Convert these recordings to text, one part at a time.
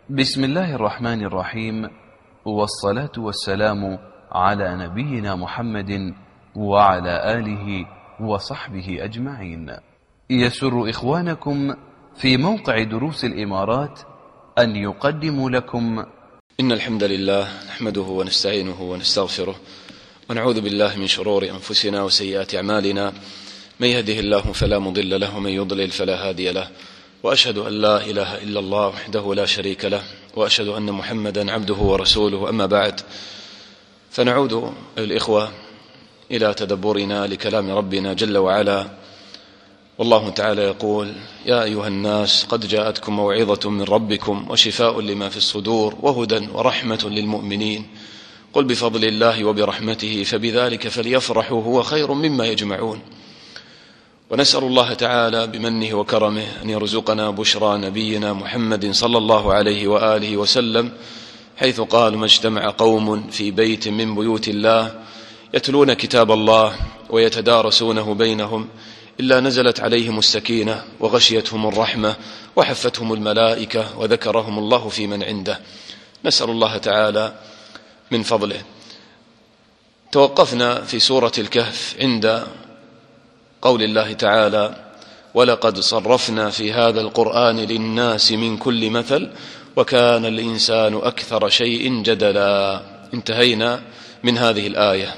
بسم الله الرحمن الرحيم، والصلاة والسلام على نبينا محمد وعلى آله وصحبه أجمعين. يسر إخوانكم في موقع دروس الإمارات أن يقدموا لكم إن الحمد لله نحمده ونستعينه ونستغفره ونعوذ بالله من شرور أنفسنا وسيئات أعمالنا، من يهده الله فلا مضل له ومن يضلل فلا هادي له، وأشهد أن لا إله إلا الله وحده لا شريك له، وأشهد أن محمدا عبده ورسوله. أما بعد، فنعود الإخوة إلى تدبرنا لكلام ربنا جل وعلا، والله تعالى يقول: يا أيها الناس قد جاءتكم موعظة من ربكم وشفاء لما في الصدور وهدى ورحمة للمؤمنين، قل بفضل الله وبرحمته فبذلك فليفرحوا هو خير مما يجمعون. ونسأل الله تعالى بمنه وكرمه أن يرزقنا بشرى نبينا محمد صلى الله عليه وآله وسلم، حيث قال: ما اجتمع قوم في بيت من بيوت الله يتلون كتاب الله ويتدارسونه بينهم إلا نزلت عليهم السكينة وغشيتهم الرحمة وحفتهم الملائكة وذكرهم الله في من عنده. نسأل الله تعالى من فضله. توقفنا في سورة الكهف عند قول الله تعالى: ولقد صرفنا في هذا القرآن للناس من كل مثل وكان الإنسان أكثر شيء جدلا. انتهينا من هذه الآية.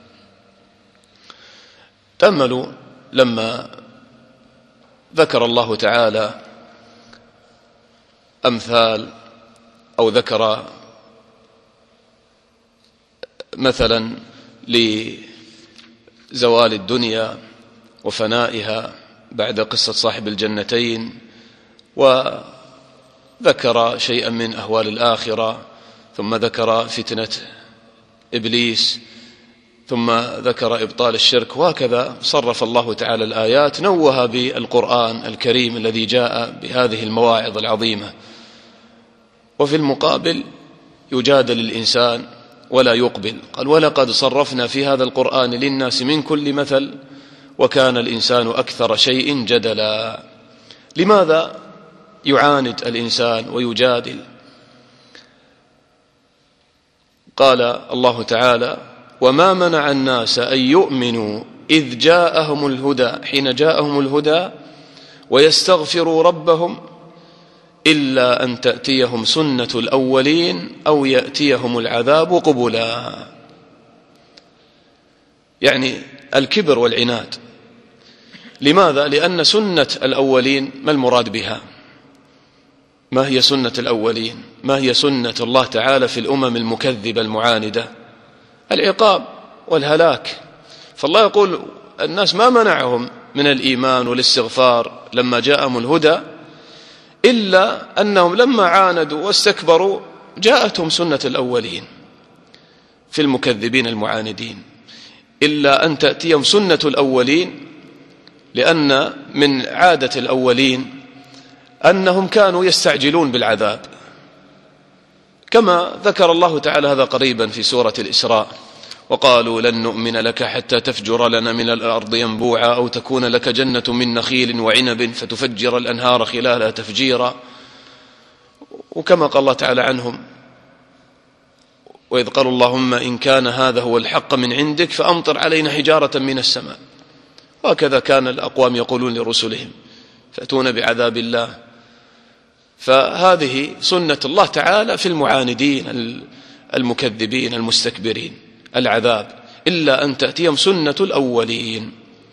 تأملوا لما ذكر الله تعالى أمثال، أو ذكر مثلا لزوال الدنيا وفنائها بعد قصة صاحب الجنتين، وذكر شيئا من أهوال الآخرة، ثم ذكر فتنة إبليس، ثم ذكر إبطال الشرك، وهكذا صرف الله تعالى الآيات، نوه بالقرآن الكريم الذي جاء بهذه المواعظ العظيمة. وفي المقابل يجادل الإنسان ولا يقبل، قال: ولقد صرفنا في هذا القرآن للناس من كل مثل وكان الإنسان أكثر شيء جدلا. لماذا يعاند الإنسان ويجادل؟ قال الله تعالى: وما منع الناس أن يؤمنوا إذ جاءهم الهدى، حين جاءهم الهدى، ويستغفروا ربهم إلا أن تأتيهم سنة الأولين أو يأتيهم العذاب قبلا. يعني الكبر والعناد. لماذا؟ لأن سنة الأولين ما المراد بها؟ ما هي سنة الأولين؟ ما هي سنة الله تعالى في الأمم المكذبة المعاندة؟ العقاب والهلاك. فالله يقول: الناس ما منعهم من الإيمان والاستغفار لما جاءهم الهدى، إلا أنهم لما عاندوا واستكبروا جاءتهم سنة الأولين في المكذبين المعاندين. إلا أن تأتيهم سنة الأولين، لأن من عادة الأولين أنهم كانوا يستعجلون بالعذاب، كما ذكر الله تعالى هذا قريبا في سورة الإسراء: وقالوا لن نؤمن لك حتى تفجر لنا من الأرض ينبوعا أو تكون لك جنة من نخيل وعنب فتفجر الأنهار خلالها تفجيرا. وكما قال الله تعالى عنهم: وإذ قالوا اللهم إن كان هذا هو الحق من عندك فأمطر علينا حجارة من السماء. وهكذا كان الأقوام يقولون لرسلهم: فأتون بعذاب الله. فهذه سنة الله تعالى في المعاندين المكذبين المستكبرين، العذاب. إلا أن تأتيهم سنة الأولين،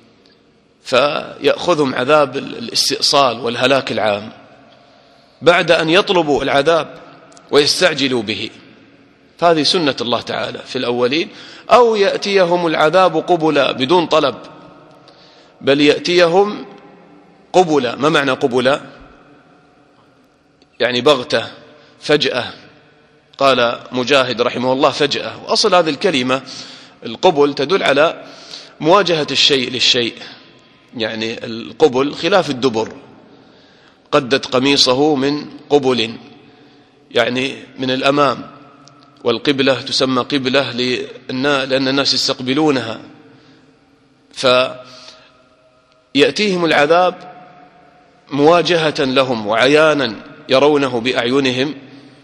فيأخذهم عذاب الاستئصال والهلاك العام بعد أن يطلبوا العذاب ويستعجلوا به. فهذه سنة الله تعالى في الأولين. أو يأتيهم العذاب قبلا بدون طلب، بل يأتيهم قبلا. ما معنى قبلا؟ يعني بغتة، فجأة. قال مجاهد رحمه الله: فجأة. وأصل هذه الكلمة القبل تدل على مواجهة الشيء للشيء، يعني القبل خلاف الدبر. قدت قميصه من قبل، يعني من الأمام، والقبلة تسمى قبلة لأن الناس يستقبلونها. فيأتيهم العذاب مواجهة لهم وعيانا يرونه بأعينهم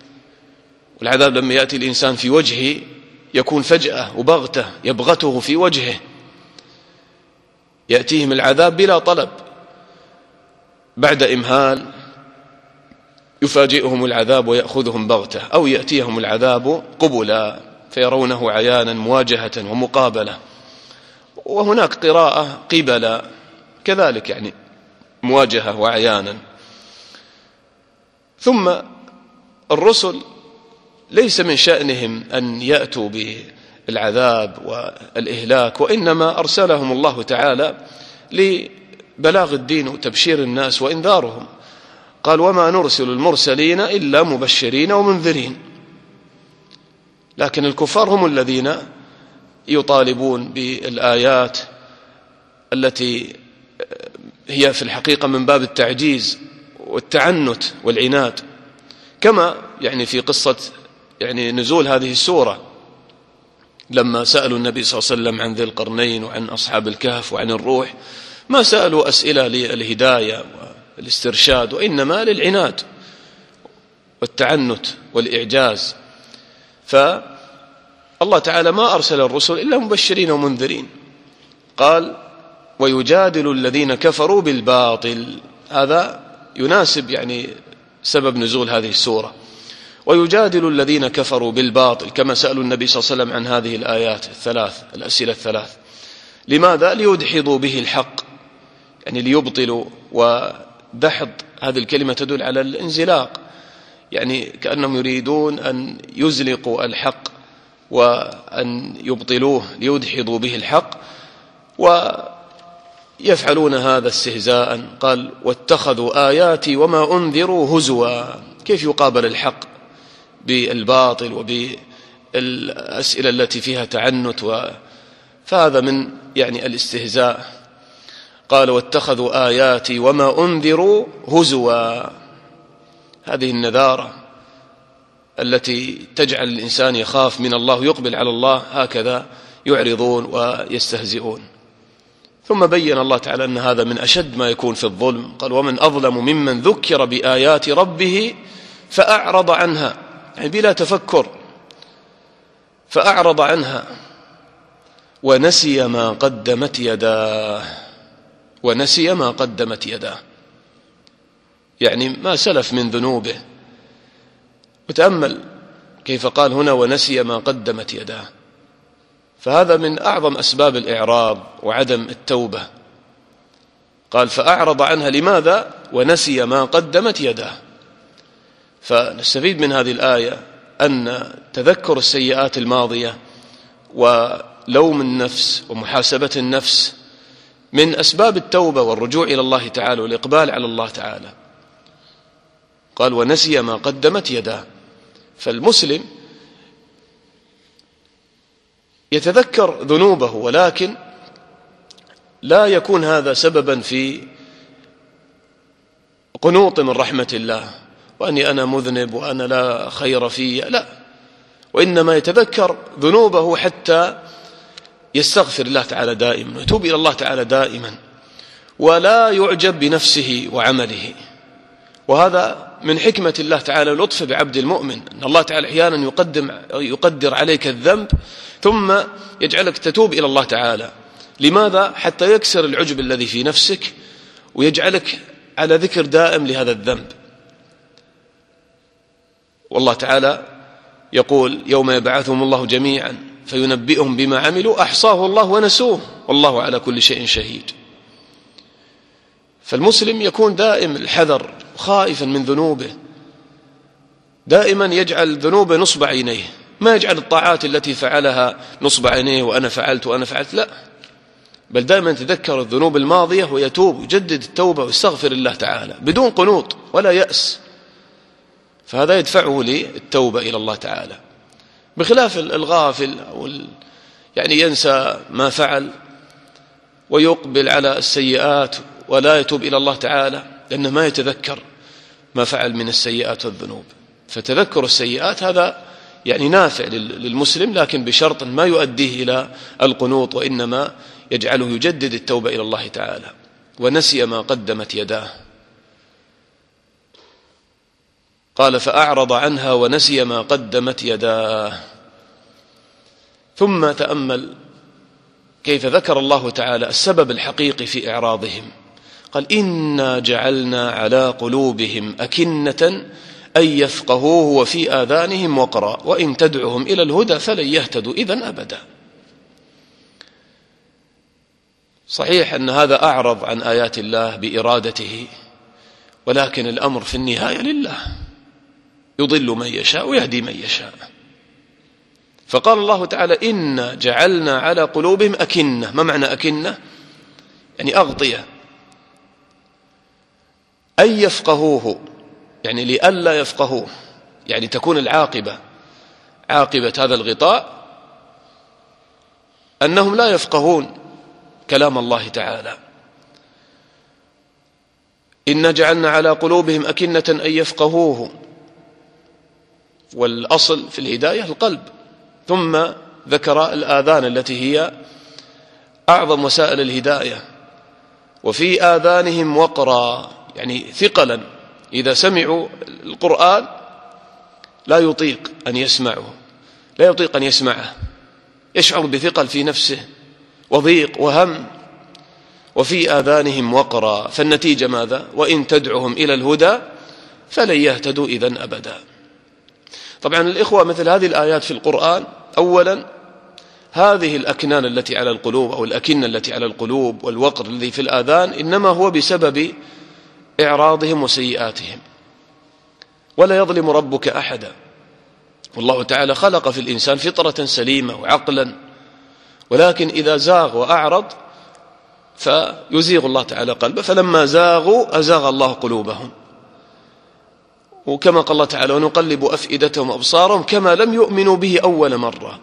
والعذاب لما يأتي الإنسان في وجهه يكون فجأة وبغتة، يبغته في وجهه، يأتيهم العذاب بلا طلب، بعد إمهال يفاجئهم العذاب ويأخذهم بغتة، أو يأتيهم العذاب قبلا فيرونه عيانا مواجهة ومقابلة. وهناك قراءة قبلا كذلك، يعني مواجهة وعيانا. ثم الرسل ليس من شأنهم أن يأتوا بالعذاب والإهلاك، وإنما أرسلهم الله تعالى لبلاغ الدين وتبشير الناس وإنذارهم. قال: وما نرسل المرسلين إلا مبشرين ومنذرين. لكن الكفار هم الذين يطالبون بالآيات التي هي في الحقيقة من باب التعجيز والتعنت والعناد، كما يعني في قصة يعني نزول هذه السورة لما سألوا النبي صلى الله عليه وسلم عن ذي القرنين وعن أصحاب الكهف وعن الروح، ما سألوا أسئلة للهداية والاسترشاد، وإنما للعناد والتعنت والإعجاز. فالله تعالى ما أرسل الرسل إلا مبشرين ومنذرين. قال: ويجادل الذين كفروا بالباطل. هذا يناسب يعني سبب نزول هذه السورة. ويجادل الذين كفروا بالباطل، كما سألوا النبي صلى الله عليه وسلم عن هذه الآيات الثلاث، الأسئلة الثلاث. لماذا؟ ليدحضوا به الحق، يعني ليبطلوا. ودحض هذه الكلمة تدل على الانزلاق، يعني كأنهم يريدون أن يزلقوا الحق وأن يبطلوه، ليدحضوا به الحق، ويفعلون هذا استهزاء. قال: واتخذوا آياتي وما أنذروا هزوا. كيف يقابل الحق بالباطل وبالأسئلة التي فيها تعنت؟ فهذا من يعني الاستهزاء. قال: واتخذوا آياتي وما أنذروا هزوا. هذه النذارة التي تجعل الإنسان يخاف من الله، يقبل على الله، هكذا يعرضون ويستهزئون. ثم بين الله تعالى أن هذا من أشد ما يكون في الظلم. قال: ومن أظلم ممن ذكر بآيات ربه فأعرض عنها، يعني بلا تفكر، فأعرض عنها ونسي ما قدمت يداه. ونسي ما قدمت يداه، يعني ما سلف من ذنوبه. وتأمل كيف قال هنا: ونسي ما قدمت يداه. فهذا من أعظم أسباب الإعراض وعدم التوبة. قال: فأعرض عنها. لماذا؟ ونسي ما قدمت يداه. فنستفيد من هذه الآية أن تذكر السيئات الماضية ولوم النفس ومحاسبة النفس من أسباب التوبة والرجوع إلى الله تعالى والإقبال على الله تعالى. قال: ونسي ما قدمت يداه. فالمسلم يتذكر ذنوبه، ولكن لا يكون هذا سببا في قنوط من رحمة الله، وأني أنا مذنب وأنا لا خير في، لا. وإنما يتذكر ذنوبه حتى يستغفر الله تعالى دائما ويتوب إلى الله تعالى دائما، ولا يعجب بنفسه وعمله. وهذا من حكمة الله تعالى لطف بعبد المؤمن، أن الله تعالى أحيانا يقدر عليك الذنب ثم يجعلك تتوب إلى الله تعالى. لماذا؟ حتى يكسر العجب الذي في نفسك ويجعلك على ذكر دائم لهذا الذنب. والله تعالى يقول: يوم يبعثهم الله جميعا فينبئهم بما عملوا أحصاه الله ونسوه والله على كل شيء شهيد. فالمسلم يكون دائم الحذر، خائفا من ذنوبه، دائما يجعل ذنوبه نصب عينيه، ما يجعل الطاعات التي فعلها نصب عينيه وأنا فعلت وأنا فعلت، لا، بل دائما يتذكر الذنوب الماضية ويتوب ويجدد التوبة ويستغفر الله تعالى بدون قنوط ولا يأس. فهذا يدفعه للتوبة إلى الله تعالى، بخلاف الغافل أو يعني ينسى ما فعل ويقبل على السيئات ولا يتوب إلى الله تعالى، لأنه ما يتذكر ما فعل من السيئات والذنوب. فتذكر السيئات هذا يعني نافع للمسلم، لكن بشرط ما يؤديه إلى القنوط، وإنما يجعله يجدد التوبة إلى الله تعالى. ونسي ما قدمت يداه. قال فأعرض عنها ونسي ما قدمت يداه. ثم تأمل كيف ذكر الله تعالى السبب الحقيقي في إعراضهم. قال إنا جعلنا على قلوبهم أكنة أن يفقهوه وفي آذانهم وقرا وإن تدعهم إلى الهدى فلن يهتدوا إذن أبدا. صحيح أن هذا أعرض عن آيات الله بإرادته، ولكن الأمر في النهاية لله، يضل من يشاء ويهدي من يشاء. فقال الله تعالى إنا جعلنا على قلوبهم أكنة. ما معنى أكنة؟ يعني أغطية، أن يفقهوه، يعني لئلا يفقهوه، يعني تكون العاقبة، عاقبة هذا الغطاء أنهم لا يفقهون كلام الله تعالى. إنا جعلنا على قلوبهم أكنة أن يفقهوه، والأصل في الهداية القلب، ثم ذكر الآذان التي هي أعظم وسائل الهداية. وفي آذانهم وقرا، يعني ثقلا، إذا سمعوا القرآن لا يطيق أن يسمعه، لا يطيق أن يسمعه، يشعر بثقل في نفسه وضيق وهم. وفي آذانهم وقرا، فالنتيجة ماذا؟ وإن تدعهم إلى الهدى فلن يهتدوا إذن أبدا. طبعا الإخوة، مثل هذه الآيات في القرآن، أولا هذه الأكنان التي على القلوب أو الأكنة التي على القلوب والوقر الذي في الآذان إنما هو بسبب إعراضهم وسيئاتهم، ولا يظلم ربك أحدا. والله تعالى خلق في الإنسان فطرة سليمة وعقلا، ولكن إذا زاغ وأعرض فيزيغ الله تعالى قلبه، فلما زاغوا أزاغ الله قلوبهم. وكما قال الله تعالى ونقلب أفئدتهم وأبصارهم كما لم يؤمنوا به أول مرة.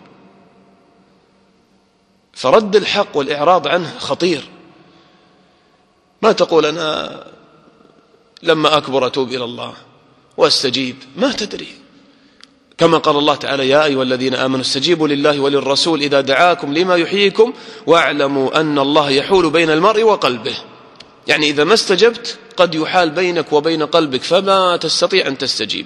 فرد الحق والإعراض عنه خطير. ما تقول أنا لما أكبر أتوب إلى الله وأستجيب، ما تدري. كما قال الله تعالى يا أيها الذين آمنوا استجيبوا لله وللرسول إذا دعاكم لما يحييكم واعلموا أن الله يحول بين المرء وقلبه. يعني إذا ما استجبت قد يحال بينك وبين قلبك فما تستطيع أن تستجيب.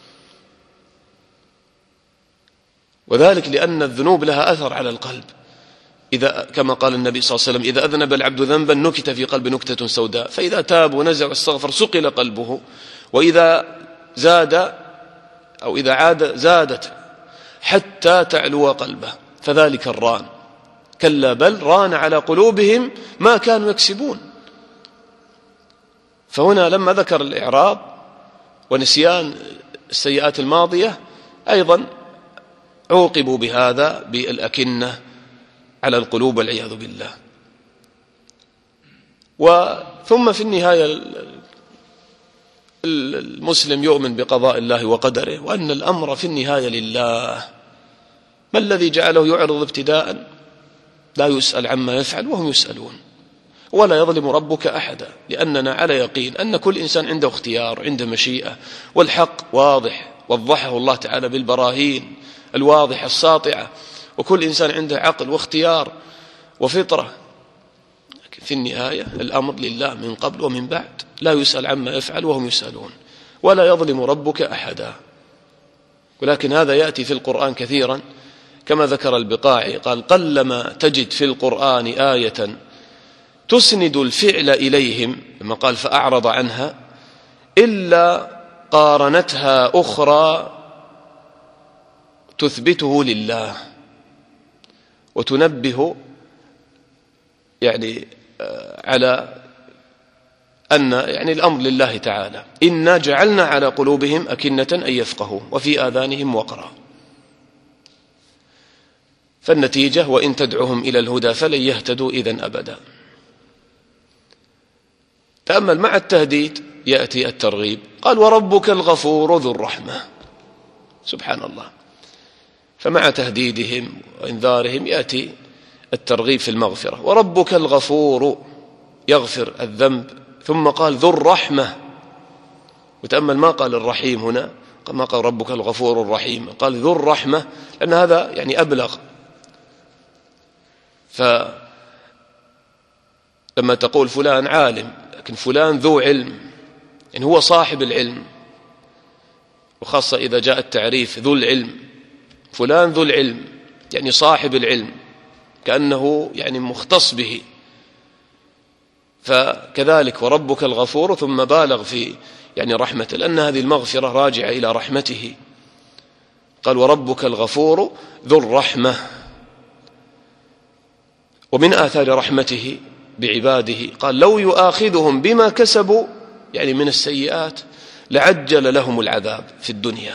وذلك لأن الذنوب لها أثر على القلب. إذا كما قال النبي صلى الله عليه وسلم إذا أذنب العبد ذنبا نكت في قلب نكتة سوداء، فإذا تاب ونزع واستغفر سقل قلبه، وإذا زاد أو إذا عاد زادت حتى تعلو قلبه، فذلك الران. كلا بل ران على قلوبهم ما كانوا يكسبون. فهنا لما ذكر الإعراض ونسيان السيئات الماضية أيضا عوقبوا بهذا بالأكنة على القلوب والعياذ بالله. ثم في النهاية المسلم يؤمن بقضاء الله وقدره، وأن الأمر في النهاية لله. ما الذي جعله يعرض ابتداء؟ لا يسأل عما يفعل وهم يسألون. ولا يظلم ربك أحدا، لأننا على يقين أن كل إنسان عنده اختيار، عنده مشيئة، والحق واضح وضحه الله تعالى بالبراهين الواضحة الساطعة، وكل إنسان عنده عقل واختيار وفطرة. لكن في النهاية الأمر لله من قبل ومن بعد، لا يسأل عما يفعل وهم يسألون. ولا يظلم ربك أحدا. ولكن هذا يأتي في القرآن كثيرا، كما ذكر البقاعي قال قلما تجد في القرآن آية تسند الفعل إليهم، لما قال فأعرض عنها، إلا قارنتها أخرى تثبته لله وتنبه يعني على أن يعني الأمر لله تعالى. إنا جعلنا على قلوبهم أكنة أن يفقهوا وفي آذانهم وقرا. فالنتيجة وإن تدعهم إلى الهدى فلن يهتدوا إذن أبدا. تأمل مع التهديد يأتي الترغيب. قال وربك الغفور ذو الرحمة. سبحان الله. فمع تهديدهم وإنذارهم يأتي الترغيب في المغفرة. وربك الغفور يغفر الذنب، ثم قال ذو الرحمة. وتأمل ما قال الرحيم هنا، ما قال ربك الغفور الرحيم، قال ذو الرحمة، لأن هذا يعني أبلغ. فلما تقول فلان عالم، لكن فلان ذو علم، يعني هو صاحب العلم، وخاصة إذا جاء التعريف ذو العلم، فلان ذو العلم يعني صاحب العلم، كأنه يعني مختص به. فكذلك وربك الغفور، ثم بالغ في يعني رحمته، لأن هذه المغفرة راجعة إلى رحمته. قال وربك الغفور ذو الرحمة. ومن آثار رحمته بعباده قال لو يؤاخذهم بما كسبوا يعني من السيئات لعجل لهم العذاب في الدنيا،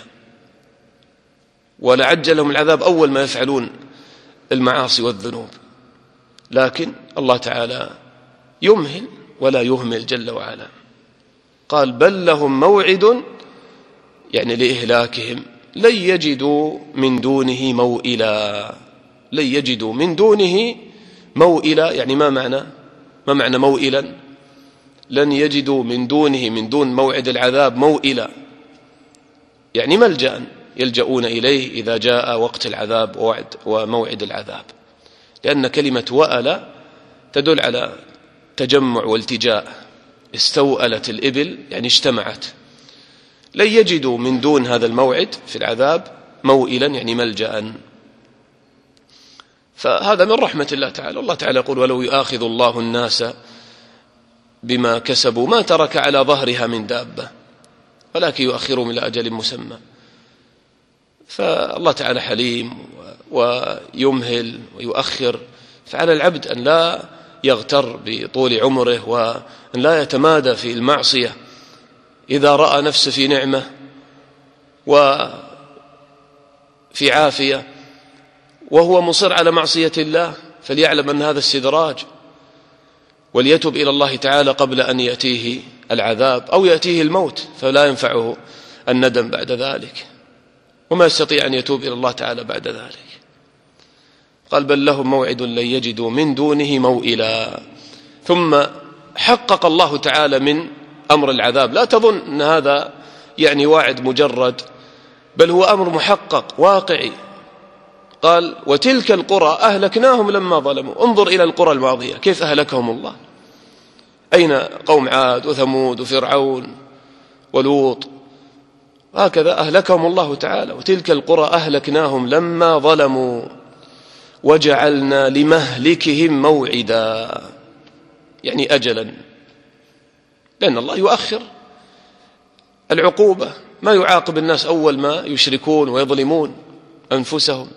ولعجل لهم العذاب أول ما يفعلون المعاصي والذنوب. لكن الله تعالى يمهل ولا يهمل جل وعلا. قال بل لهم موعد يعني لإهلاكهم لن يجدوا من دونه موئلا. لن يجدوا من دونه موئلا يعني ما معنى موئلا؟ لن يجدوا من دونه، من دون موعد العذاب، موئلا يعني ملجأ يلجؤون إليه إذا جاء وقت العذاب وموعد العذاب. لأن كلمة وأل تدل على تجمع والتجاء، استوألت الإبل يعني اجتمعت. لن يجدوا من دون هذا الموعد في العذاب موئلا يعني ملجأ. فهذا من رحمة الله تعالى. الله تعالى يقول ولو يؤاخذ الله الناس بما كسبوا ما ترك على ظهرها من دابة ولكن يؤخرهم إلى أجل مسمى. فالله تعالى حليم ويمهل ويؤخر، فعلى العبد أن لا يغتر بطول عمره وأن لا يتمادى في المعصية. إذا رأى نفسه في نعمة وفي عافية وهو مصر على معصية الله فليعلم أن هذا استدراج، وليتب إلى الله تعالى قبل أن يأتيه العذاب أو يأتيه الموت، فلا ينفعه الندم بعد ذلك، وما يستطيع أن يتوب إلى الله تعالى بعد ذلك. قال بل لهم موعد لن يجدوا من دونه موئلا. ثم حقق الله تعالى من أمر العذاب. لا تظن أن هذا يعني واعد مجرد، بل هو أمر محقق واقعي. قال وتلك القرى أهلكناهم لما ظلموا. انظر إلى القرى الماضية كيف أهلكهم الله. أين قوم عاد وثمود وفرعون ولوط؟ هكذا أهلكهم الله تعالى. وتلك القرى أهلكناهم لما ظلموا وجعلنا لمهلكهم موعدا يعني أجلا، لأن الله يؤخر العقوبة، ما يعاقب الناس أول ما يشركون ويظلمون أنفسهم.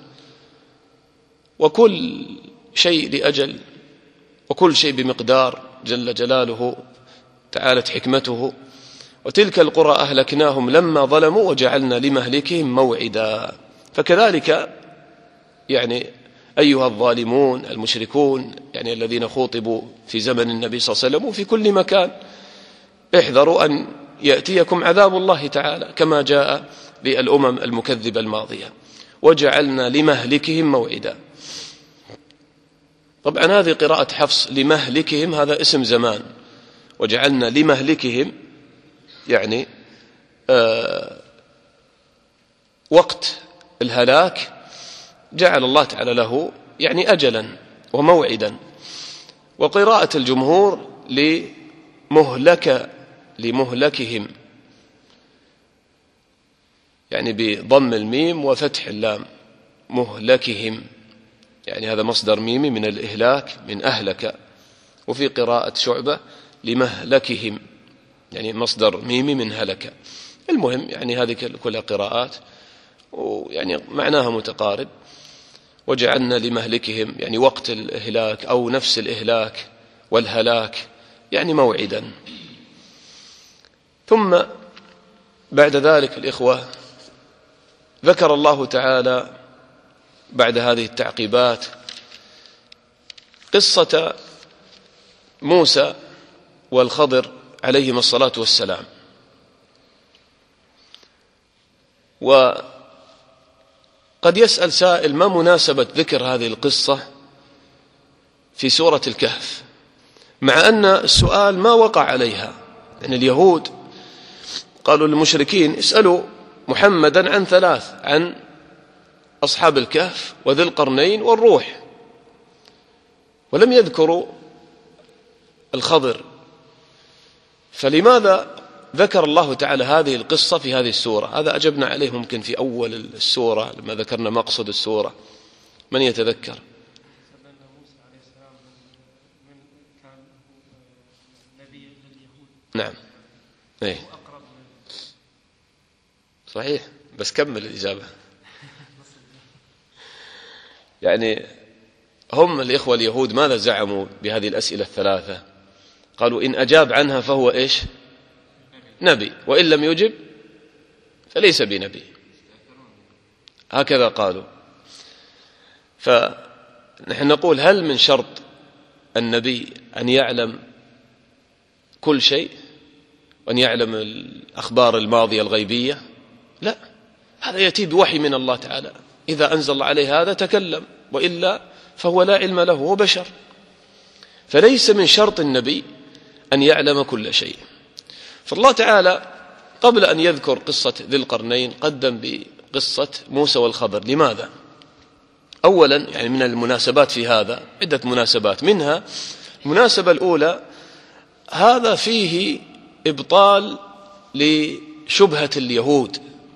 وكل شيء لأجل وكل شيء بمقدار جل جلاله تعالت حكمته. وتلك القرى أهلكناهم لما ظلموا وجعلنا لمهلكهم موعدا. فكذلك يعني أيها الظالمون المشركون يعني الذين خوطبوا في زمن النبي صلى الله عليه وسلم وفي كل مكان، احذروا أن يأتيكم عذاب الله تعالى كما جاء للأمم المكذبة الماضية. وجعلنا لمهلكهم موعدا. طبعا هذه قراءة حفص لمهلكهم، هذا اسم زمان. وجعلنا لمهلكهم يعني وقت الهلاك جعل الله تعالى له يعني أجلا وموعدا. وقراءة الجمهور لمهلكهم يعني بضم الميم وفتح اللام، مهلكهم يعني هذا مصدر ميمي من الإهلاك من أهلك. وفي قراءة شعبة لمهلكهم يعني مصدر ميمي من هلك. المهم يعني هذه كلها قراءات ويعني معناها متقارب. وجعلنا لمهلكهم يعني وقت الإهلاك أو نفس الإهلاك والهلاك يعني موعدا. ثم بعد ذلك الإخوة ذكر الله تعالى بعد هذه التعقيبات قصة موسى والخضر عليهما الصلاة والسلام. وقد يسأل سائل ما مناسبة ذكر هذه القصة في سورة الكهف، مع أن السؤال ما وقع عليها. يعني اليهود قالوا للمشركين اسألوا محمدا عن ثلاث، عن أصحاب الكهف وذي القرنين والروح، ولم يذكروا الخضر. فلماذا ذكر الله تعالى هذه القصة في هذه السورة؟ هذا أجبنا عليه ممكن في أول السورة لما ذكرنا مقصد السورة. من يتذكر؟ نعم، إيه صحيح، بس كمل الإجابة. يعني هم الإخوة اليهود ماذا زعموا بهذه الأسئلة الثلاثة؟ قالوا إن أجاب عنها فهو إيش؟ نبي، وإن لم يجب فليس بنبي، هكذا قالوا. فنحن نقول هل من شرط النبي أن يعلم كل شيء وأن يعلم الأخبار الماضية الغيبية؟ لا، هذا يأتي بوحي من الله تعالى، إذا أنزل عليه هذا تكلم، وإلا فهو لا علم له، هو بشر. فليس من شرط النبي أن يعلم كل شيء. فالله تعالى قبل أن يذكر قصة ذي القرنين قدم بقصة موسى والخضر. لماذا؟ أولا يعني من المناسبات في هذا عدة مناسبات، منها المناسبة الأولى هذا فيه إبطال لشبهة اليهود.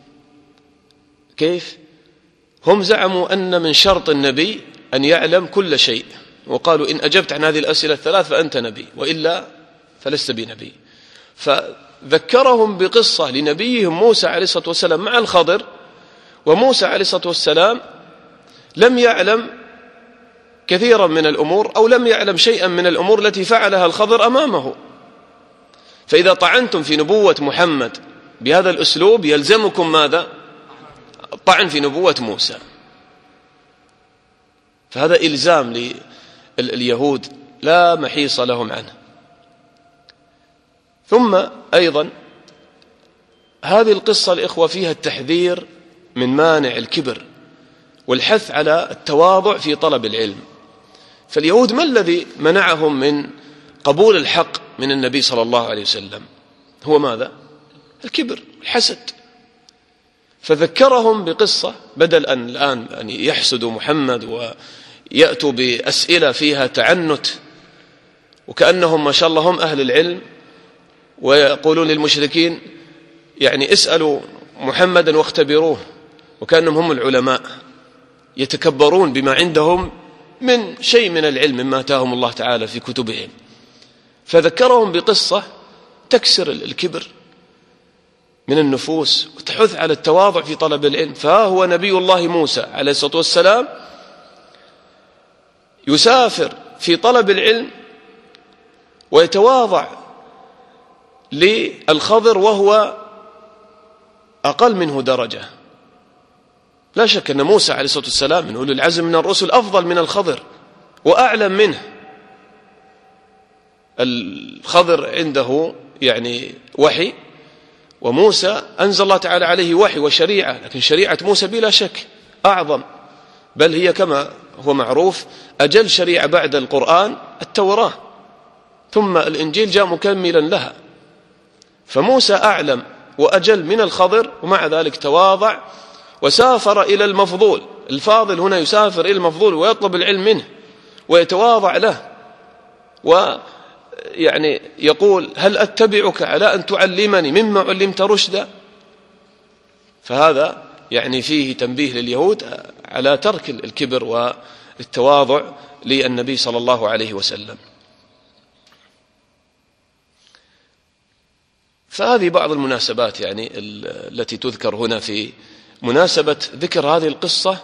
كيف؟ هم زعموا أن من شرط النبي أن يعلم كل شيء، وقالوا إن أجبت عن هذه الأسئلة الثلاث فأنت نبي، وإلا فلست بنبي. فذكرهم بقصة لنبيهم موسى عليه الصلاة والسلام مع الخضر، وموسى عليه الصلاة والسلام لم يعلم كثيرا من الأمور، أو لم يعلم شيئا من الأمور التي فعلها الخضر أمامه. فإذا طعنتم في نبوة محمد بهذا الأسلوب يلزمكم ماذا؟ الطعن في نبوة موسى. فهذا إلزام لليهود لا محيص لهم عنه. ثم أيضا هذه القصة الإخوة فيها التحذير من مانع الكبر والحث على التواضع في طلب العلم. فاليهود ما الذي منعهم من قبول الحق من النبي صلى الله عليه وسلم؟ هو ماذا؟ الكبر، الحسد. فذكرهم بقصة بدل أن الآن أن يحسدوا محمد ويأتوا بأسئلة فيها تعنت وكأنهم ما شاء الله هم أهل العلم، ويقولون للمشركين يعني اسألوا محمدا واختبروه، وكأنهم هم العلماء يتكبرون بما عندهم من شيء من العلم مما آتاهم الله تعالى في كتبهم. فذكرهم بقصة تكسر الكبر من النفوس وتحث على التواضع في طلب العلم. فها هو نبي الله موسى عليه الصلاة والسلام يسافر في طلب العلم ويتواضع للخضر وهو أقل منه درجة. لا شك أن موسى عليه الصلاة والسلام من أولي العزم من الرسل أفضل من الخضر وأعلم منه. الخضر عنده يعني وحي، وموسى أنزل الله تعالى عليه وحي وشريعة، لكن شريعة موسى بلا شك أعظم، بل هي كما هو معروف أجل شريعة بعد القرآن التوراة، ثم الإنجيل جاء مكملا لها. فموسى أعلم وأجل من الخضر، ومع ذلك تواضع وسافر إلى المفضول. الفاضل هنا يسافر إلى المفضول ويطلب العلم منه ويتواضع له، ويعني يقول هل أتبعك على أن تعلمني مما علمت رشدا. فهذا يعني فيه تنبيه لليهود على ترك الكبر والتواضع للنبي صلى الله عليه وسلم. فهذه بعض المناسبات يعني التي تذكر هنا في مناسبة ذكر هذه القصة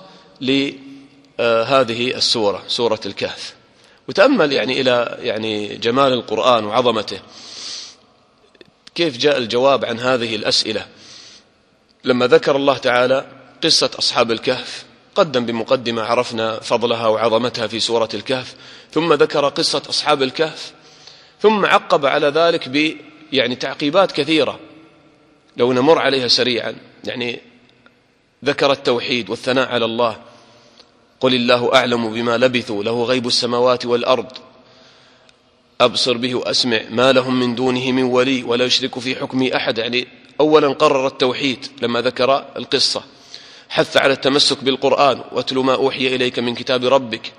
لهذه السورة، سورة الكهف. وتأمل يعني إلى يعني جمال القرآن وعظمته، كيف جاء الجواب عن هذه الأسئلة. لما ذكر الله تعالى قصة أصحاب الكهف قدم بمقدمة عرفنا فضلها وعظمتها في سورة الكهف، ثم ذكر قصة أصحاب الكهف، ثم عقب على ذلك يعني تعقيبات كثيرة لو نمر عليها سريعا. يعني ذكر التوحيد والثناء على الله، قل الله أعلم بما لبثوا له غيب السماوات والأرض أبصر به وأسمع ما لهم من دونه من ولي ولا يشرك في حكمه أحد. يعني أولا قرر التوحيد لما ذكر القصة، حث على التمسك بالقرآن واتل ما أوحي إليك من كتاب ربك،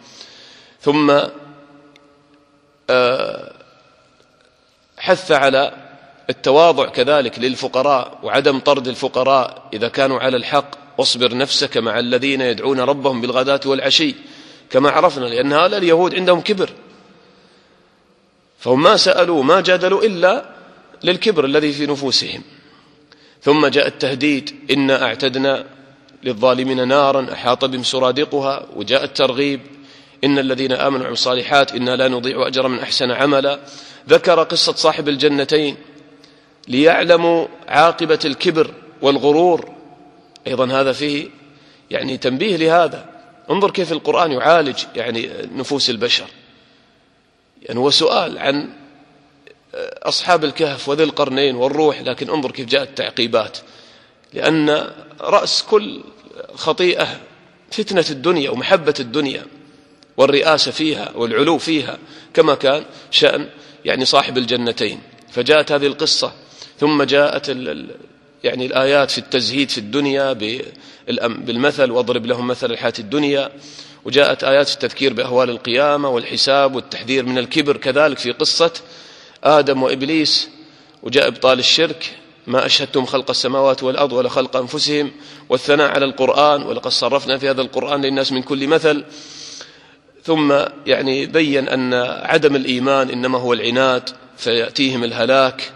ثم حث على التواضع كذلك للفقراء وعدم طرد الفقراء إذا كانوا على الحق، واصبر نفسك مع الذين يدعون ربهم بالغداة والعشي، كما عرفنا، لأن هؤلاء اليهود عندهم كبر، فهم ما سألوا ما جادلوا إلا للكبر الذي في نفوسهم. ثم جاء التهديد: إنا أعتدنا للظالمين نارا أحاط بهم سرادقها. وجاء الترغيب: إن الذين آمنوا وعملوا الصالحات إنا لا نضيع أجر من أحسن عملا. ذكر قصة صاحب الجنتين ليعلموا عاقبة الكبر والغرور، أيضا هذا فيه يعني تنبيه لهذا. انظر كيف القرآن يعالج يعني نفوس البشر. يعني هو سؤال عن أصحاب الكهف وذي القرنين والروح، لكن انظر كيف جاءت التعقيبات، لأن رأس كل خطيئة فتنة الدنيا ومحبة الدنيا والرئاسة فيها والعلو فيها، كما كان شأن يعني صاحب الجنتين. فجاءت هذه القصة، ثم جاءت يعني الآيات في التزهيد في الدنيا بالمثل: واضرب لهم مثل الحياة الدنيا. وجاءت آيات في التذكير بأهوال القيامة والحساب والتحذير من الكبر، كذلك في قصة آدم وإبليس. وجاء إبطال الشرك: ما أشهدتم خلق السماوات والأرض ولا خلق أنفسهم، والثناء على القرآن: ولقد صرفنا في هذا القرآن للناس من كل مثل. ثم يعني بين أن عدم الإيمان إنما هو العناد فيأتيهم الهلاك.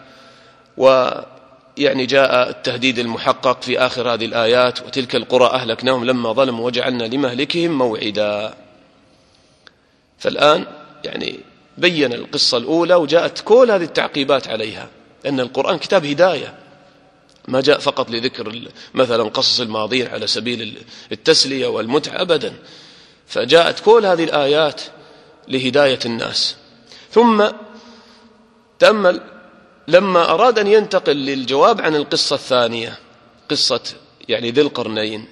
ويعني جاء التهديد المحقق في آخر هذه الآيات: وتلك القرى أهلكناهم لما ظلموا وجعلنا لمهلكهم موعدا. فالآن يعني بين القصة الأولى وجاءت كل هذه التعقيبات عليها، لأن القرآن كتاب هداية، ما جاء فقط لذكر مثلا قصص الماضين على سبيل التسلية والمتعة أبدا، فجاءت كل هذه الآيات لهداية الناس. ثم تأمل لما أراد أن ينتقل للجواب عن القصة الثانية، قصة يعني ذي القرنين،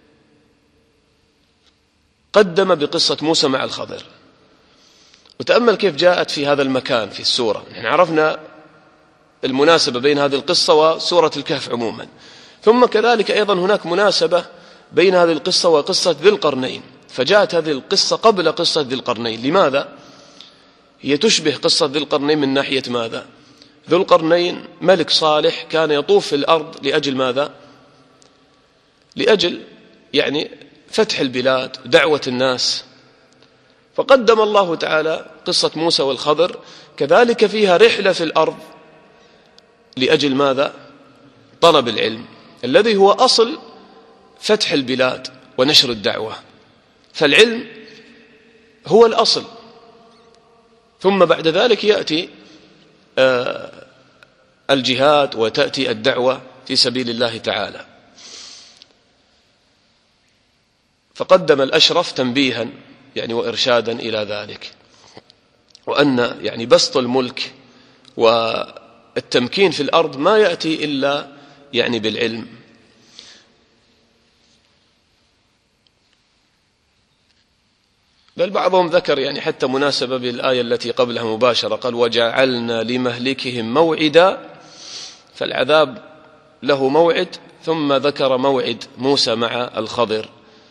قدم بقصة موسى مع الخضر. وتأمل كيف جاءت في هذا المكان في السورة. نحن عرفنا المناسبة بين هذه القصة وسورة الكهف عموما، ثم كذلك أيضا هناك مناسبة بين هذه القصة وقصة ذي القرنين، فجاءت هذه القصة قبل قصة ذي القرنين. لماذا؟ هي تشبه قصة ذي القرنين من ناحية ماذا؟ ذو القرنين ملك صالح كان يطوف في الأرض لأجل ماذا؟ لأجل يعني فتح البلاد ودعوة الناس. فقدم الله تعالى قصة موسى والخضر كذلك فيها رحلة في الأرض لأجل ماذا؟ طلب العلم الذي هو أصل فتح البلاد ونشر الدعوة. فالعلم هو الأصل، ثم بعد ذلك يأتي الجهاد وتأتي الدعوة في سبيل الله تعالى. فقدم الأشرف تنبيها يعني وإرشادا إلى ذلك، وأن يعني بسط الملك والتمكين في الأرض ما يأتي إلا يعني بالعلم. بل بعضهم ذكر يعني حتى مناسبة بالآية التي قبلها مباشرة، قال: وجعلنا لمهلكهم موعدا. فالعذاب له موعد، ثم ذكر موعد موسى مع الخضر،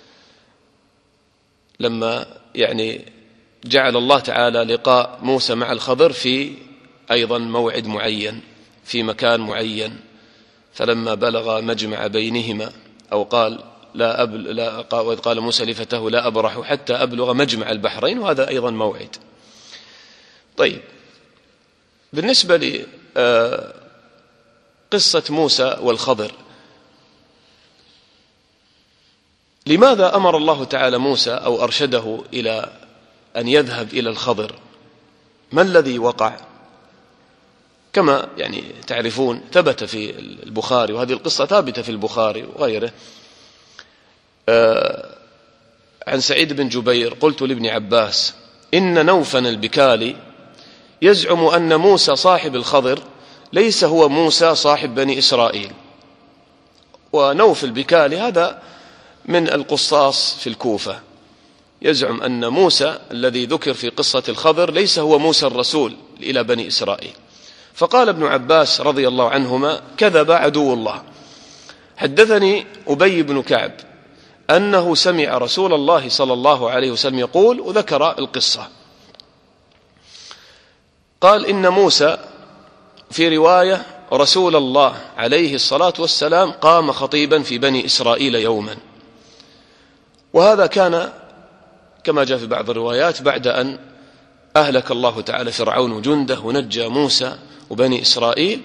لما يعني جعل الله تعالى لقاء موسى مع الخضر في أيضا موعد معين في مكان معين. فلما بلغ مجمع بينهما، أو قال وإذ قال موسى لفتاه لا أبرح حتى أبلغ مجمع البحرين، وهذا أيضا موعد. طيب، بالنسبة لقصة موسى والخضر، لماذا أمر الله تعالى موسى أو أرشده إلى أن يذهب إلى الخضر؟ ما الذي وقع؟ كما يعني تعرفون ثبت في البخاري، وهذه القصة ثابتة في البخاري وغيره، عن سعيد بن جبير: قلت لابن عباس: إن نوفا البكالي يزعم أن موسى صاحب الخضر ليس هو موسى صاحب بني إسرائيل. ونوف البكالي هذا من القصاص في الكوفة، يزعم أن موسى الذي ذكر في قصة الخضر ليس هو موسى الرسول إلى بني إسرائيل. فقال ابن عباس رضي الله عنهما: كذب عدو الله. حدثني أبي بن كعب أنه سمع رسول الله صلى الله عليه وسلم يقول، وذكر القصة. قال: إن موسى في رواية رسول الله عليه الصلاة والسلام قام خطيبا في بني إسرائيل يوما، وهذا كان كما جاء في بعض الروايات بعد أن أهلك الله تعالى فرعون وجنده ونجى موسى وبني إسرائيل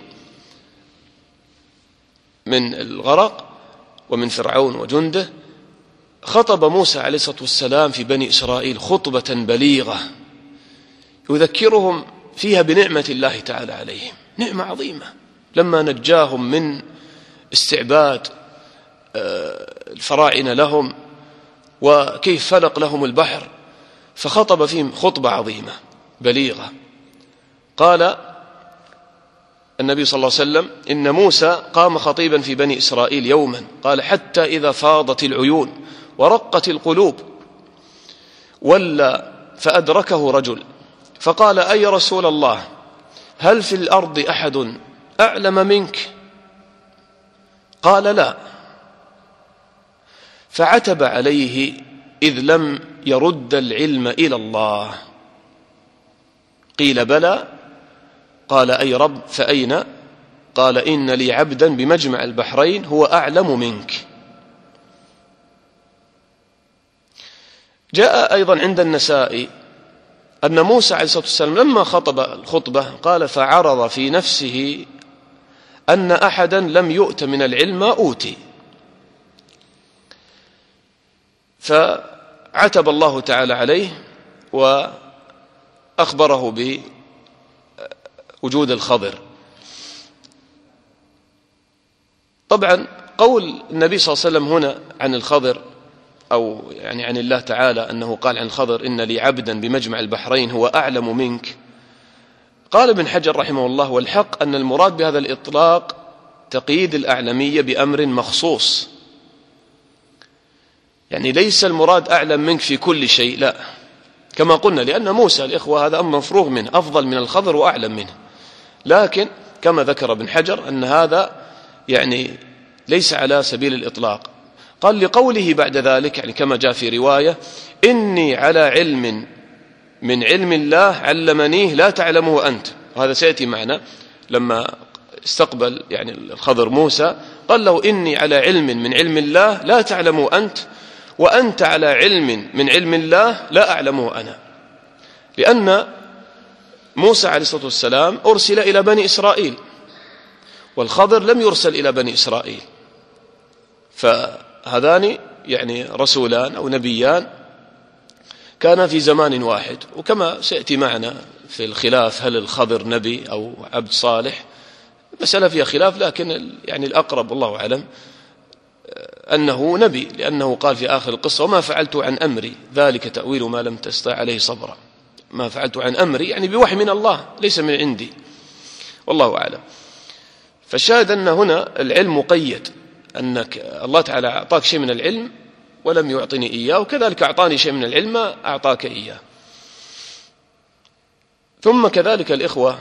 من الغرق ومن فرعون وجنده. خطب موسى عليه الصلاة والسلام في بني إسرائيل خطبة بليغة يذكرهم فيها بنعمة الله تعالى عليهم، نعمة عظيمة لما نجاهم من استعباد الفراعنة لهم وكيف فلق لهم البحر، فخطب فيهم خطبة عظيمة بليغة. قال النبي صلى الله عليه وسلم: إن موسى قام خطيبا في بني إسرائيل يوما، قال: حتى إذا فاضت العيون ورقت القلوب ولا فأدركه رجل فقال: أي رسول الله، هل في الأرض أحد أعلم منك؟ قال: لا. فعتب عليه إذ لم يرد العلم إلى الله. قيل: بلى. قال: أي رب، فأين؟ قال: إن لي عبدا بمجمع البحرين هو أعلم منك. جاء أيضا عند النسائي أن موسى عليه الصلاة والسلام لما خطب الخطبة قال: فعرض في نفسه أن أحدا لم يؤت من العلم ما أوتي، فعتب الله تعالى عليه وأخبره بوجود الخضر. طبعا قول النبي صلى الله عليه وسلم هنا عن الخضر، أو يعني عن الله تعالى أنه قال عن الخضر: إن لي عبدا بمجمع البحرين هو أعلم منك. قال ابن حجر رحمه الله: والحق أن المراد بهذا الإطلاق تقييد الأعلمية بأمر مخصوص، يعني ليس المراد أعلم منك في كل شيء، لا، كما قلنا، لأن موسى الإخوة هذا أمر مفروغ منه، أفضل من الخضر وأعلم منه، لكن كما ذكر ابن حجر أن هذا يعني ليس على سبيل الإطلاق. قال لقوله بعد ذلك، يعني كما جاء في رواية: إني على علم من علم الله علمنيه لا تعلمه أنت. وهذا سيأتي معنا لما استقبل يعني الخضر موسى، قال له: إني على علم من علم الله لا تعلمه أنت، وأنت على علم من علم الله لا أعلمه أنا. لأن موسى عليه الصلاة والسلام أرسل إلى بني إسرائيل، والخضر لم يرسل إلى بني إسرائيل، فهذان يعني رسولان أو نبيان كان في زمان واحد. وكما سيأتي معنا في الخلاف هل الخضر نبي أو عبد صالح، مسألة فيها خلاف، لكن يعني الأقرب والله أعلم أنه نبي، لأنه قال في آخر القصة: وما فعلت عن أمري ذلك تأويل ما لم تستطع عليه صبرا. ما فعلت عن أمري يعني بوحي من الله ليس من عندي، والله أعلم. فالشاهد أن هنا العلم مقيد، أنك الله تعالى أعطاك شيء من العلم ولم يعطني إياه، وكذلك أعطاني شيء من العلم ما أعطاك إياه. ثم كذلك الإخوة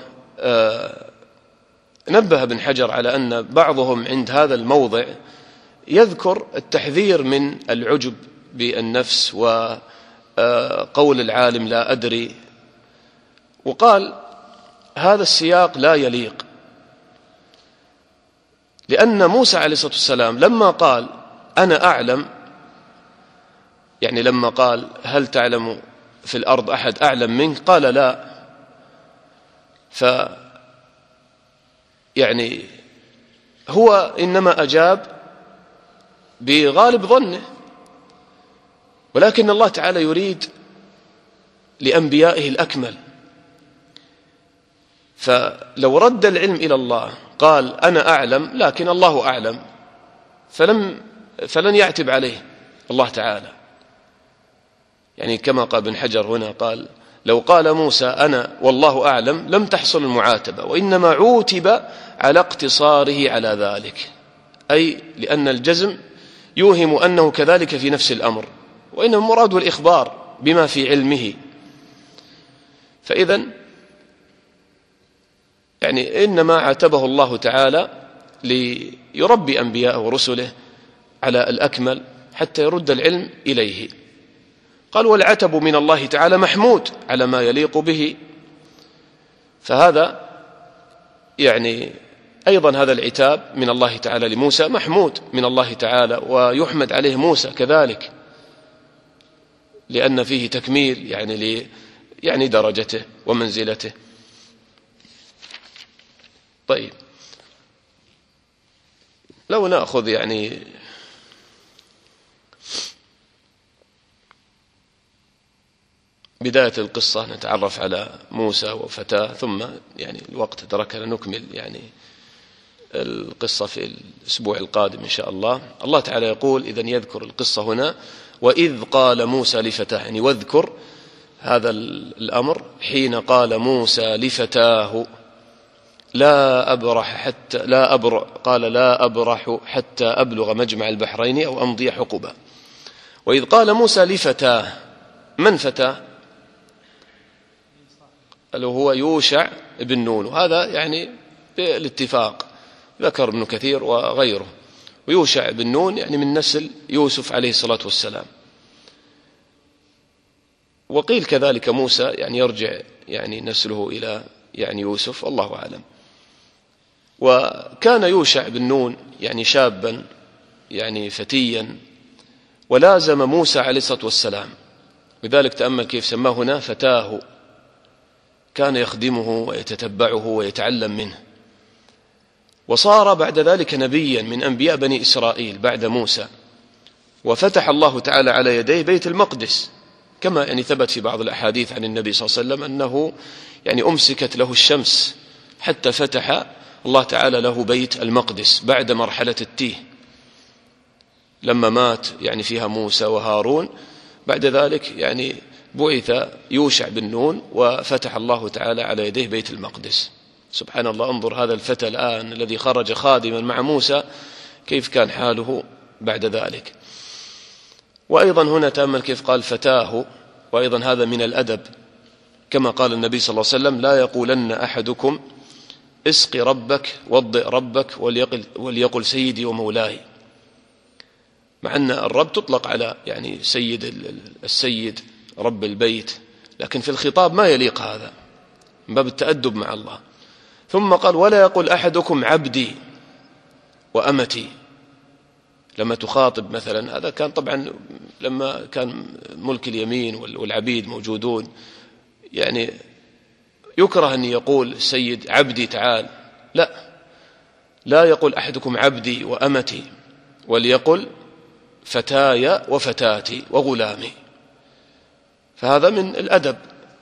نبه ابن حجر على أن بعضهم عند هذا الموضع يذكر التحذير من العجب بالنفس وقول العالم لا أدري، وقال هذا السياق لا يليق، لأن موسى عليه الصلاة والسلام لما قال أنا أعلم، يعني لما قال هل تعلم في الأرض أحد أعلم منك، قال لا، يعني هو إنما أجاب بغالب ظنه، ولكن الله تعالى يريد لأنبيائه الأكمل، فلو رد العلم إلى الله قال أنا أعلم لكن الله أعلم فلن يعتب عليه الله تعالى. يعني كما قال ابن حجر هنا، قال لو قال موسى أنا والله أعلم لم تحصل المعاتبة، وإنما عوتب على اقتصاره على ذلك، أي لأن الجزم يوهم أنه كذلك في نفس الأمر، وإنما مراد الإخبار بما في علمه. فإذن يعني إنما عاتبه الله تعالى ليربي أنبياءه ورسله على الأكمل حتى يرد العلم إليه. قال والعتب من الله تعالى محمود على ما يليق به، فهذا يعني أيضا هذا العتاب من الله تعالى لموسى محمود من الله تعالى، ويحمد عليه موسى كذلك، لأن فيه تكميل يعني درجته ومنزلته. طيب، لو نأخذ يعني بداية القصة، نتعرف على موسى وفتاه، ثم يعني الوقت تركنا نكمل يعني القصة في الأسبوع القادم إن شاء الله. الله تعالى يقول إذن يذكر القصة هنا: وإذ قال موسى لفتاه، يعني واذكر هذا الأمر حين قال موسى لفتاه لا أبرح حتى أبلغ مجمع البحرين أو أمضي حقبا. وإذ قال موسى لفتاه، من فتاه؟ اللي هو يوشع بن نون، وهذا يعني بالاتفاق ذكر ابن كثير وغيره. ويوشع بن نون يعني من نسل يوسف عليه الصلاة والسلام. وقيل كذلك موسى يعني يرجع يعني نسله إلى يعني يوسف، الله أعلم. وكان يوشع بن نون يعني شابا يعني فتيا، ولازم موسى عليه الصلاة والسلام، لذلك تأمل كيف سماه هنا فتاه، كان يخدمه ويتتبعه ويتعلم منه، وصار بعد ذلك نبيا من أنبياء بني إسرائيل بعد موسى. وفتح الله تعالى على يديه بيت المقدس، كما يعني ثبت في بعض الأحاديث عن النبي صلى الله عليه وسلم أنه يعني أمسكت له الشمس حتى فتح الله تعالى له بيت المقدس بعد مرحلة التيه، لما مات يعني فيها موسى وهارون. بعد ذلك يعني بعث يوشع بن نون وفتح الله تعالى على يديه بيت المقدس. سبحان الله، انظر هذا الفتى الآن الذي خرج خادما مع موسى كيف كان حاله بعد ذلك. وأيضا هنا تأمل كيف قال فتاه، وأيضا هذا من الأدب، كما قال النبي صلى الله عليه وسلم: لا يقولن أحدكم اسقي ربك وضئ ربك وليقل سيدي ومولاي، مع أن الرب تطلق على يعني السيد رب البيت، لكن في الخطاب ما يليق هذا من باب التأدب مع الله. ثم قال: ولا يقول أحدكم عبدي وأمتي، لما تخاطب مثلا، هذا كان طبعا لما كان ملك اليمين والعبيد موجودون، يعني يكره أن يقول السيد عبدي تعال، لا يقول أحدكم عبدي وأمتي، وليقل فتاي وفتاتي وغلامي. فهذا من الأدب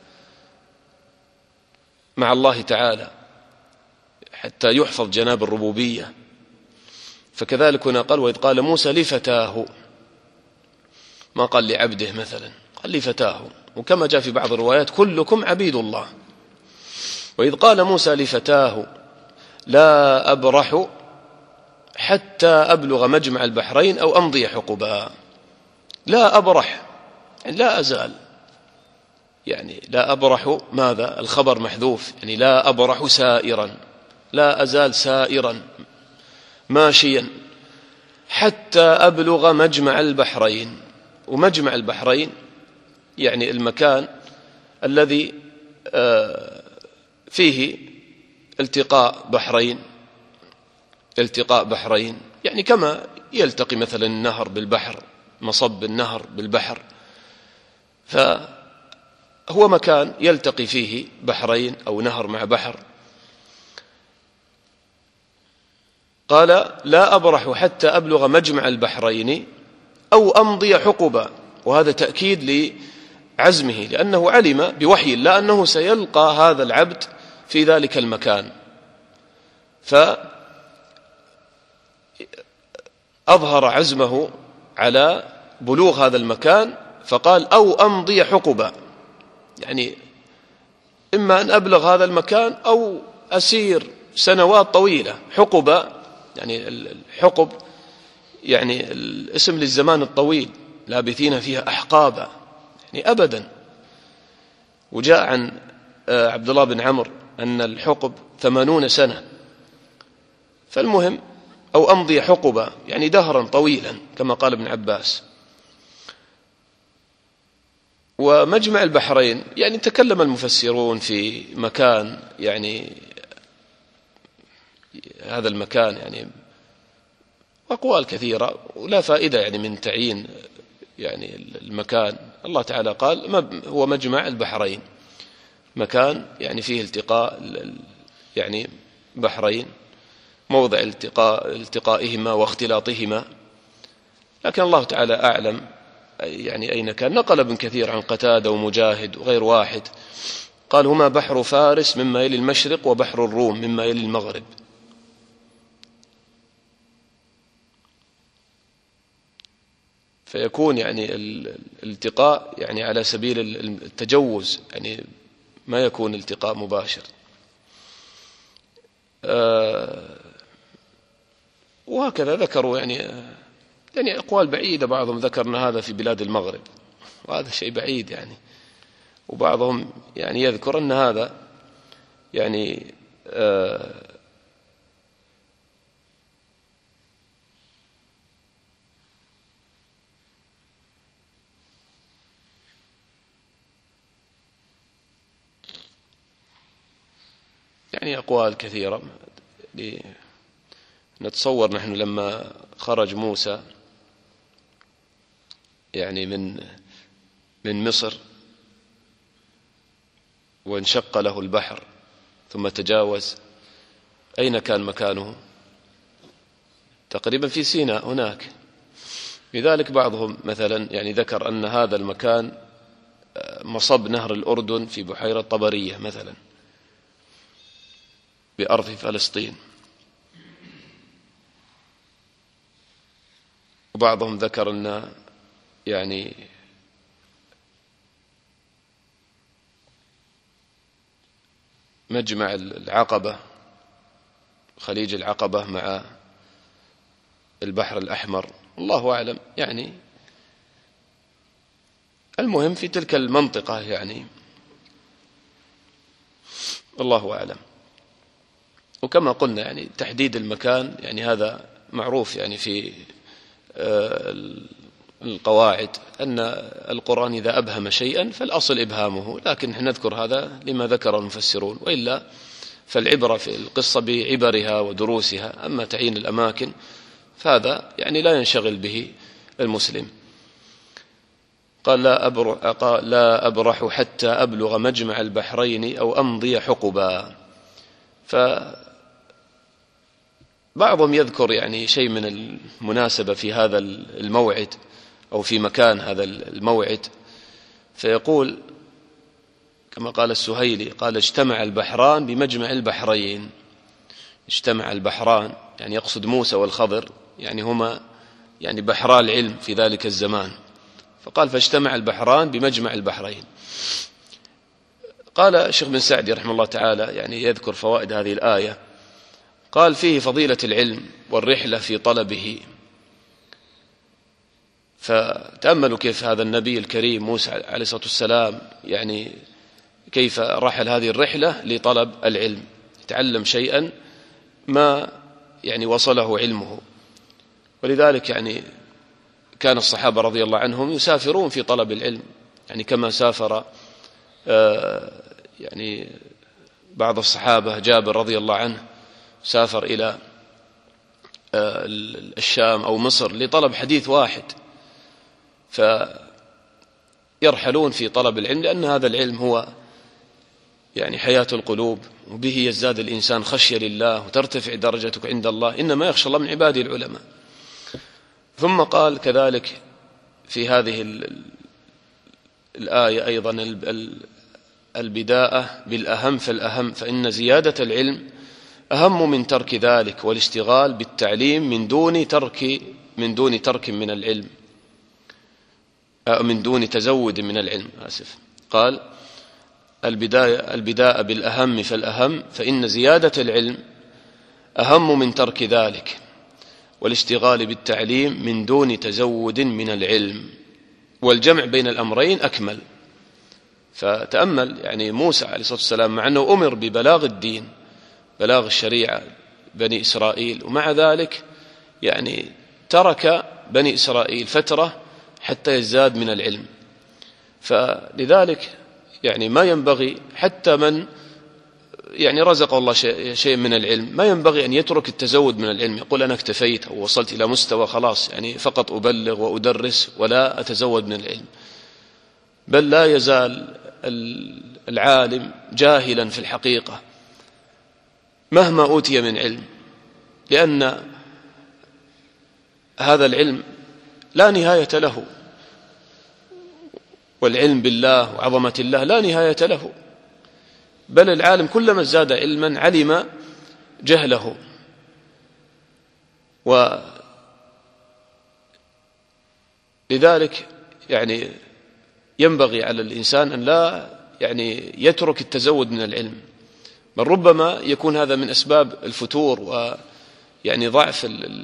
مع الله تعالى حتى يحفظ جناب الربوبية. فكذلك هنا قال: وإذ قال موسى لفتاه، ما قال لعبده مثلا، قال لفتاه. وكما جاء في بعض الروايات: كلكم عبيد الله. وإذ قال موسى لفتاه لا أبرح حتى أبلغ مجمع البحرين أو أمضي حقبا. لا أبرح يعني لا أزال، يعني لا أبرح ماذا؟ الخبر محذوف، يعني لا أبرح سائرا، لا أزال سائرا ماشيا حتى أبلغ مجمع البحرين. ومجمع البحرين يعني المكان الذي فيه التقاء بحرين، يعني كما يلتقي مثلا النهر بالبحر، مصب النهر بالبحر، فهو مكان يلتقي فيه بحرين أو نهر مع بحر. قال: لا أبرح حتى أبلغ مجمع البحرين أو أمضي حقبا. وهذا تأكيد لعزمه، لأنه علم بوحي الله أنه سيلقى هذا العبد في ذلك المكان، فأظهر عزمه على بلوغ هذا المكان، فقال: أو أمضي حقبا، يعني إما أن أبلغ هذا المكان أو أسير سنوات طويلة. حقبا يعني الحقب يعني الاسم للزمان الطويل، لابثين فيها أحقابا يعني أبدا. وجاء عن عبد الله بن عمرو أن الحقب 80 سنة. فالمهم أو أمضي حقبا يعني دهرا طويلا كما قال ابن عباس. ومجمع البحرين يعني تكلم المفسرون في مكان يعني هذا المكان يعني أقوال كثيرة ولا فائدة يعني من تعيين يعني المكان. الله تعالى قال هو مجمع البحرين، مكان يعني فيه التقاء يعني بحرين، موضع التقائهما واختلاطهما، لكن الله تعالى أعلم يعني أين كان. نقل ابن كثير عن قتادة ومجاهد وغير واحد قال هما بحر فارس مما يلي المشرق وبحر الروم مما يلي المغرب. فيكون يعني الالتقاء يعني على سبيل التجوز، يعني ما يكون التقاء مباشر. وهكذا ذكروا يعني أقوال بعيدة، بعضهم ذكر أن هذا في بلاد المغرب وهذا شيء بعيد يعني، وبعضهم يعني يذكر أن هذا يعني يعني أقوال كثيرة. نتصور نحن لما خرج موسى يعني من مصر وانشق له البحر ثم تجاوز، أين كان مكانه؟ تقريبا في سيناء هناك. لذلك بعضهم مثلا يعني ذكر أن هذا المكان مصب نهر الأردن في بحيرة طبرية مثلا بأرض فلسطين، وبعضهم ذكر أن يعني مجمع العقبة خليج العقبة مع البحر الأحمر، الله أعلم. يعني المهم في تلك المنطقة يعني الله أعلم. وكما قلنا يعني تحديد المكان يعني هذا معروف يعني في القواعد أن القرآن إذا أبهم شيئا فالأصل إبهامه، لكن نحن نذكر هذا لما ذكر المفسرون، وإلا فالعبرة في القصة بعبرها ودروسها. أما تعيين الأماكن فهذا يعني لا ينشغل به المسلم. قال لا أبرح حتى أبلغ مجمع البحرين أو أمضي حقبا. فبعضهم يذكر يعني شيء من المناسبة في هذا الموعد أو في مكان هذا الموعد، فيقول كما قال السهيلي قال اجتمع البحران بمجمع البحرين. اجتمع البحران يعني يقصد موسى والخضر، يعني هما يعني بحرا العلم في ذلك الزمان، فقال فاجتمع البحران بمجمع البحرين. قال الشيخ بن سعدي رحمه الله تعالى يعني يذكر فوائد هذه الآية، قال فيه فضيلة العلم والرحلة في طلبه. فتأملوا كيف هذا النبي الكريم موسى عليه الصلاة والسلام يعني كيف رحل هذه الرحلة لطلب العلم، يتعلم شيئا ما يعني وصله علمه. ولذلك يعني كان الصحابة رضي الله عنهم يسافرون في طلب العلم، يعني كما سافر يعني بعض الصحابة جابر رضي الله عنه سافر إلى الشام أو مصر لطلب حديث واحد، فيرحلون في طلب العلم لأن هذا العلم هو يعني حياة القلوب، وبه يزداد الإنسان خشية لله وترتفع درجتك عند الله، إنما يخشى الله من عباده العلماء. ثم قال كذلك في هذه الآية أيضا البداءة بالأهم فالأهم، فإن زيادة العلم أهم من ترك ذلك والاشتغال بالتعليم من دون ترك من العلم، من دون تزود من العلم، قال البداءة بالأهم فالأهم، فإن زيادة العلم أهم من ترك ذلك والاشتغال بالتعليم من دون تزود من العلم، والجمع بين الأمرين أكمل. فتأمل يعني موسى عليه الصلاة والسلام مع أنه أمر ببلاغ الدين، بلاغ الشريعة بني إسرائيل، ومع ذلك يعني ترك بني إسرائيل فترة حتى يزداد من العلم. فلذلك يعني ما ينبغي حتى من يعني رزقه الله شيء من العلم ما ينبغي أن يترك التزود من العلم، يقول أنا اكتفيت أو وصلت إلى مستوى خلاص يعني فقط أبلغ وأدرس ولا أتزود من العلم، بل لا يزال العالم جاهلا في الحقيقة مهما أوتي من علم، لأن هذا العلم لا نهاية له، والعلم بالله وعظمة الله لا نهاية له، بل العالم كلما ازداد علما علم جهله. ولذلك يعني ينبغي على الإنسان أن لا يعني يترك التزود من العلم، بل ربما يكون هذا من أسباب الفتور ويعني ضعف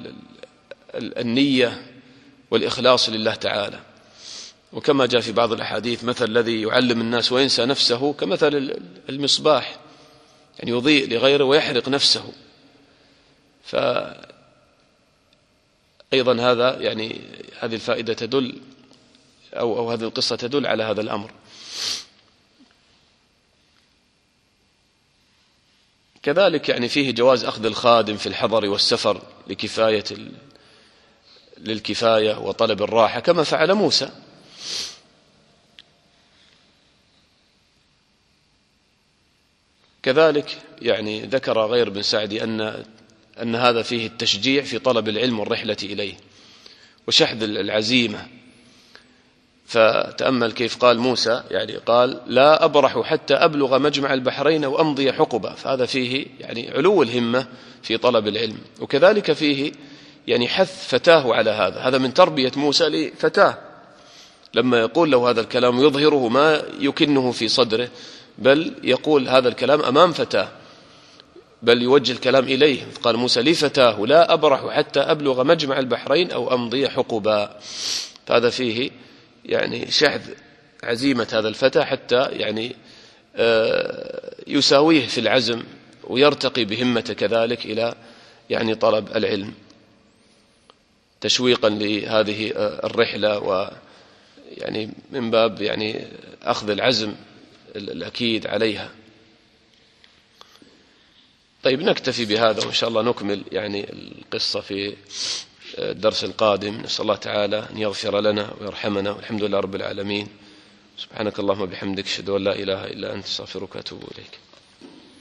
النية والإخلاص لله تعالى. وكما جاء في بعض الأحاديث مثل الذي يعلم الناس وينسى نفسه كمثل المصباح، يعني يضيء لغيره ويحرق نفسه. فأيضا هذا يعني هذه الفائدة تدل أو هذه القصة تدل على هذا الأمر. كذلك يعني فيه جواز أخذ الخادم في الحضر والسفر للكفاية وطلب الراحة كما فعل موسى. كذلك يعني ذكر غير بن سعدي أن هذا فيه التشجيع في طلب العلم والرحلة إليه وشحذ العزيمة. فتأمل كيف قال موسى، يعني قال لا أبرح حتى أبلغ مجمع البحرين وأمضي حقبا، فهذا فيه يعني علو الهمة في طلب العلم. وكذلك فيه يعني حث فتاه على هذا من تربية موسى لفتاه، لما يقول له هذا الكلام يظهره ما يكنه في صدره، بل يقول هذا الكلام أمام فتاه، بل يوجه الكلام إليه. قال موسى لفتاه لا أبرح حتى أبلغ مجمع البحرين أو أمضي حقبا، فهذا فيه يعني شحذ عزيمة هذا الفتى حتى يعني يساويه في العزم ويرتقي بهمته كذلك إلى يعني طلب العلم، تشويقا لهذه الرحلة ويعني من باب يعني أخذ العزم الأكيد عليها. طيب نكتفي بهذا، وإن شاء الله نكمل يعني القصة في الدرس القادم. نسأل الله تعالى أن يغفر لنا ويرحمنا، والحمد لله رب العالمين. سبحانك اللهم وبحمدك، أشهد أن لا إله إلا أنت، أستغفرك وأتوب إليك.